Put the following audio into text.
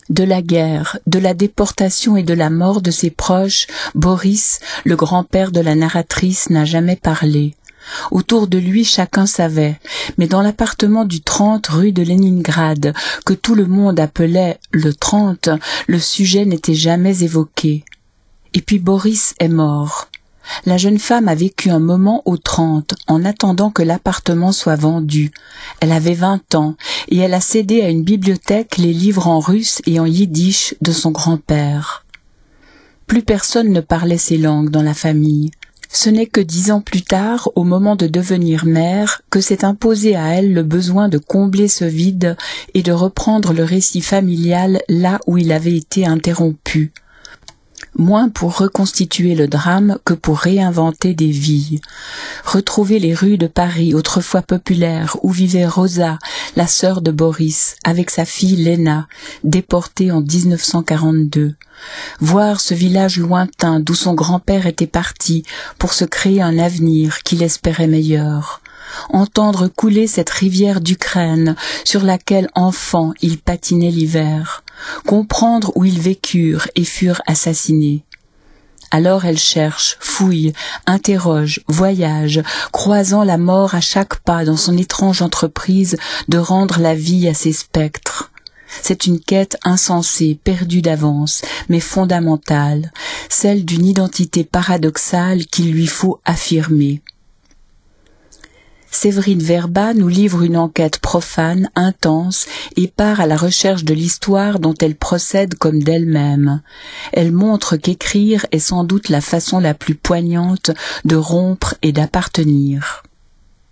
De la guerre, de la déportation et de la mort de ses proches, Boris, le grand-père de la narratrice, n'a jamais parlé. Autour de lui, chacun savait, mais dans l'appartement du 30 rue de Léningrad, que tout le monde appelait le 30, le sujet n'était jamais évoqué. Et puis Boris est mort. La jeune femme a vécu un moment au 30, en attendant que l'appartement soit vendu. Elle avait 20 ans, et elle a cédé à une bibliothèque les livres en russe et en yiddish de son grand-père. Plus personne ne parlait ces langues dans la famille. Ce n'est que 10 ans plus tard, au moment de devenir mère, que s'est imposé à elle le besoin de combler ce vide et de reprendre le récit familial là où il avait été interrompu. Moins pour reconstituer le drame que pour réinventer des vies. Retrouver les rues de Paris autrefois populaires où vivait Rosa, la sœur de Boris, avec sa fille Léna, déportée en 1942. Voir ce village lointain d'où son grand-père était parti pour se créer un avenir qu'il espérait meilleur. Entendre couler cette rivière d'Ukraine sur laquelle, enfant, il patinait l'hiver. Comprendre où ils vécurent et furent assassinés. Alors elle cherche, fouille, interroge, voyage, croisant la mort à chaque pas dans son étrange entreprise de rendre la vie à ses spectres. C'est une quête insensée, perdue d'avance, mais fondamentale, celle d'une identité paradoxale qu'il lui faut affirmer. Séverine Verba nous livre une enquête profane, intense, et part à la recherche de l'histoire dont elle procède comme d'elle-même. Elle montre qu'écrire est sans doute la façon la plus poignante de rompre et d'appartenir.